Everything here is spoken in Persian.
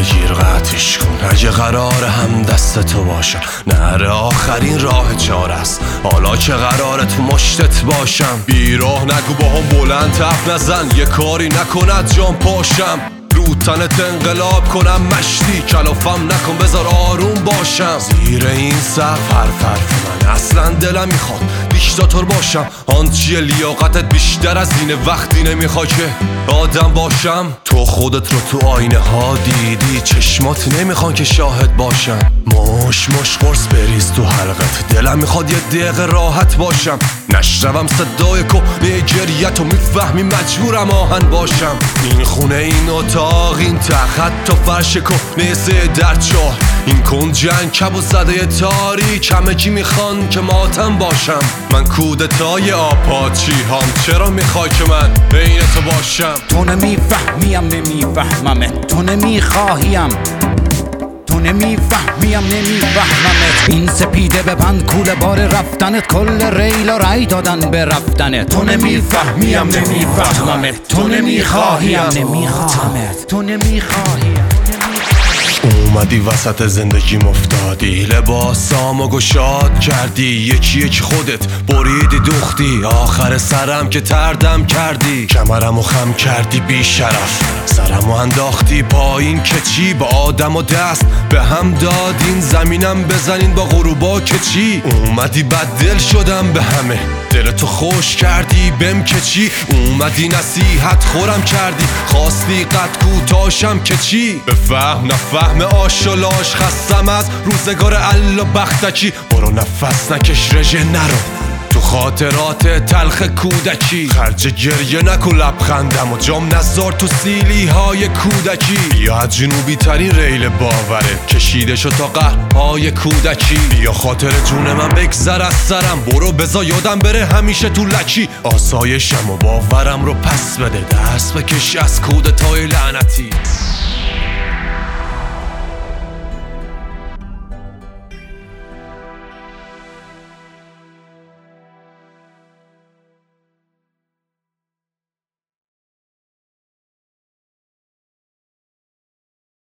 بگیر قطعش کن اگه قرار هم دست تو باشم. نره آخرین راه چاره است حالا که قراره تو مشتت باشم. بیراه نگو با هم بلند تف نزن یه کاری نکند جان پاشم. رو تنت انقلاب کنم مشتی کلافم نکن بذار آروم باشم. زیر این سقف حرف من اصلا دلم میخواد دیکتاتور باشم. آن چیه لیاقتت بیشتر از اینه وقتی نمیخوای که آدم باشم. تو خودت رو تو آینه ها دیدی چشمات نمیخوان که شاهد باشم. مش قرص بریز تو حلقت دلم میخواد یه دقیقه راحت باشم. نشنوم صدای کهنه گریت و میفهمی مجبورم آهن باشم. این خونه این اتاق این تخت تا فرش کهنه سه در چهار این کنج عنکبوت زده تاریک همه کی میخوان که ماتم باشم. من کودتای آپاچی هم چرا میخوای که من بین تو باشم؟ تو نمیفهمیم نمیفهممت تو نمیخواهیم تو نمیفهمیم نمیفهممت. این سپیده ببند کوله بار رفتنت کل ریلا رای دادن به رفتنت. تو نمیفهمیم نمیفهممت تو نمیخواهیم نمیخواهمت تو نمیخواهیم. اومدی وسط زندگیم افتادی لباسامو گشاد کردی یکی یک خودت بریدی دوختی. آخر سرم که تردم کردی کمرمو خم کردی بی شرف سرمو انداختی پایین که چی با آدم و دست به هم دادین زمینم بزنین با غروبا که چی. اومدی بددل شدم به همه دلتو خوش کردی بم که چی. اومدی نصیحت خورم کردی خواستی قد کوتاشم که چی. به فهم نفهم آش و لاش خستم از روزگار الا بختکی. برو نفس نکش رژه نرو تو خاطرات تلخ کودکی. خرج گریه نکو لبخندم و جام نزار تو سیلی های کودکی. بیا از جنوبی ترین ریل باوره کشیده شد تا قهرهای کودکی. بیا خاطر جون من بگذر از سرم برو بزا یادم بره همیشه تو لکی. آسایشم و باورم رو پس بده دست بکش از کودتای لعنتی.